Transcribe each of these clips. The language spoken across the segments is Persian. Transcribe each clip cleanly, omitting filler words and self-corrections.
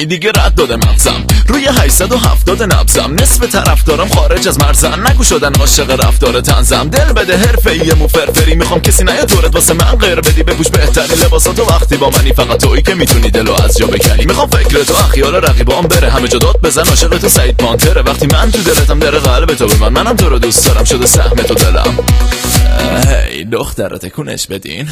نمی دیگه رد داده مغزم روی 870 نبزم نصف طرفدارم خارج از مرزن نگو شدن عاشق رفتار طنزم دل بده حرفه‌ای مو فرفری میخوام کسی نیاد دورت واسه من غیر بدی بپوش بهترین لباساتو وقتی با منی فقط تویی که میتونی دلو از جا بکنی میخوام فکر تو خیال رقیبام بره همه جا داد بزن عاشق تو سعید پانتره وقتی من تو دلتم در قلب تو به منم تو رو دوست دارم شده سهم تو دلم هی دختر تکونش بدین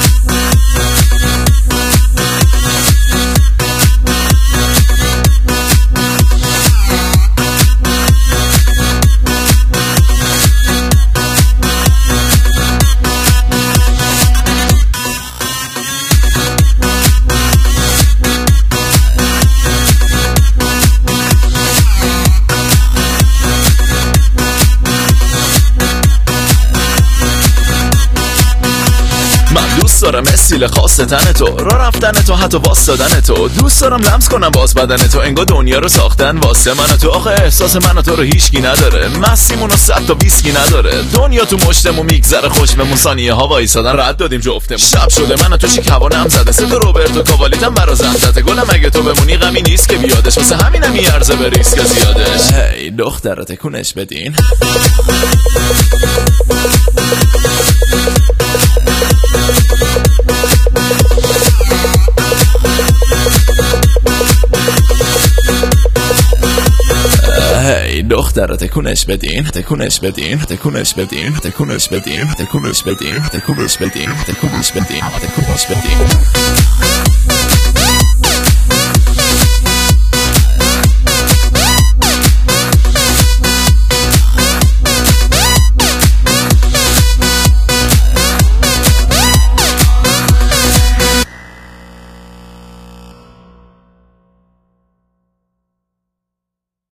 دوست دارم استیل خاص تن تو را رفتن تو حتی واسدادن تو دوست دارم لمس کنم باز بدن تو انگار دنیا رو ساختن واسه من تو آخه احساس من تو رو هیچکی نداره مستیمون و 100 تا ویسکی نداره دنیا تو مشتمون میگذره خوش بمون ثانیه ها وایسادن رد دادیم جفتمون شب شده من تو چیک هوا نم زده سه روبرتو کاوالیتم برا زنده گلم اگه تو بمونی غمی نیست که بیادش واسه همینم میارزه به ریسک زیادش هی دختر تکونش بدین هی دختر تکونش بدین تکونش بدین تکونش بدین تکونش بدین تکونش بدین تکونش بدین تکونش بدین تکونش بدین